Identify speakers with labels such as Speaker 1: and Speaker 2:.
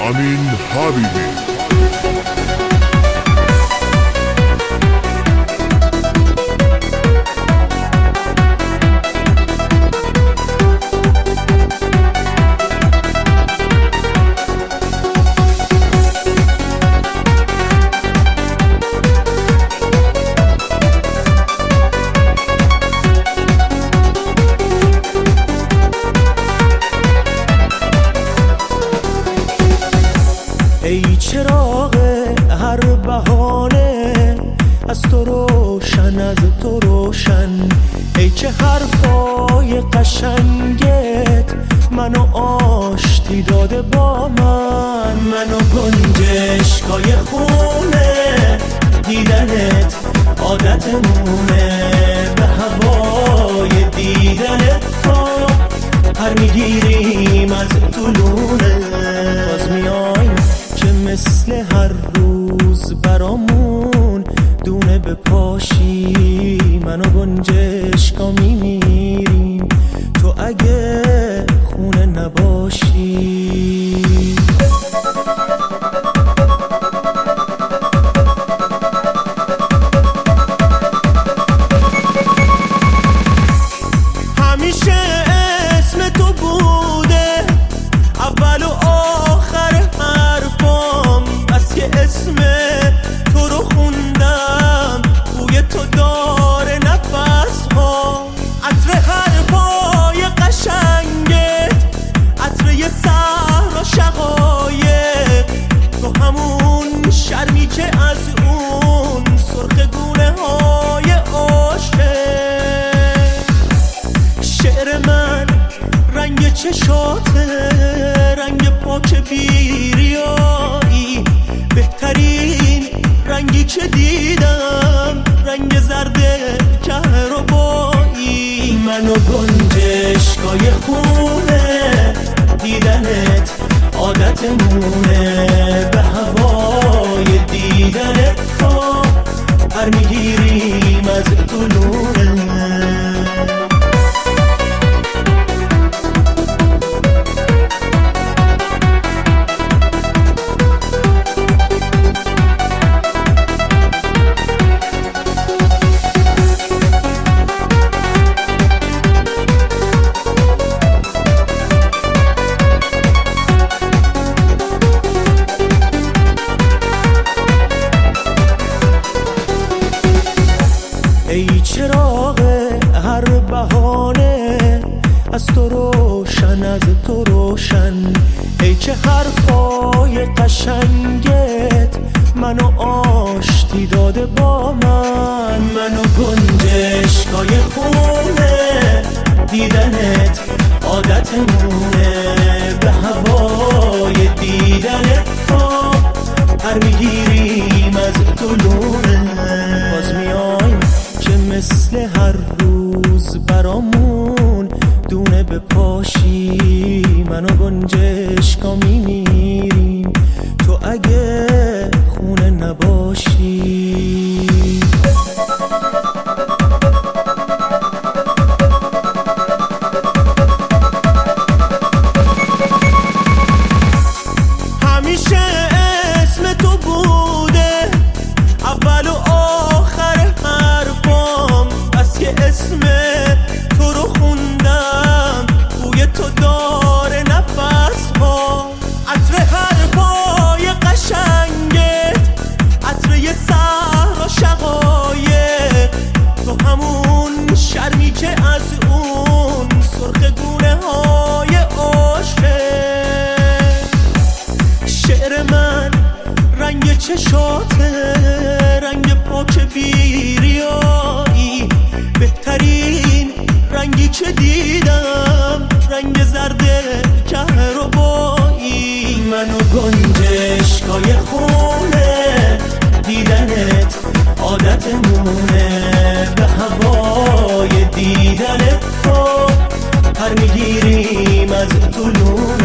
Speaker 1: امین حبیبی.
Speaker 2: ای چراغ هر بهانه، از تو روشن، از تو روشن. ای که حرفای قشنگت منو آشتی داده با من. منو گنجشکای خونه، دیدنت عادتمونه. به هوای دیدنت تا هر میگیریم از طولونه. باز میایم که مثل هر روز برامون دونه بپاشی. من و گنجشکا میمیریم تو اگه خونه نباشی. همیشه اسم تو بوده اول و آخر حرفام. بس که اسم تو رو خوندم، بوی تو داره نفس ها. عطر حرفای قشنگت، عطر یه صحرا شقایق. تو همون شرمی که از اون سرخ گونه های عاشق. شعر من رنگ چشاته، رنگ پاک بیریایی. بهترین رنگی که دیدم، رنگ زرد کهربایی. من و گنجشکای خونه، دیدنت عادتمونه. به هوای دیدنت تا هر میگیریم از طولونه. ای چراغ هر بهانه، از تو روشن، از تو روشن. ای که حرفای قشنگت منو آشتی داده با من. منو گنجشکای خونه، دیدنت عادتمونه. به هوای دیدنت تا هر میگیریم از طولونه. باز میایم که مثل هر روز برامون دونه بپاشی. من و گنجشکا میمیریم تو اگه خونه نباشی. همیشه اسم تو بوده اول و آخر حرفام. بس که اسم تو رو خوندم، بوی تو داره نفس ها. عطر حرفای قشنگت، عطر یه صحرا شقایق. تو همون شرمی که از اون سرخ گونه های عاشق. شعر من رنگ چشاته، رنگ پاک بیریایی. بهترین رنگی که دیدم، رنگ زرد کهربایی. منو گنجشکای خونه، دیدنت عادتمونه. به هوای دیدنت تا هر میگیریم از طولونه.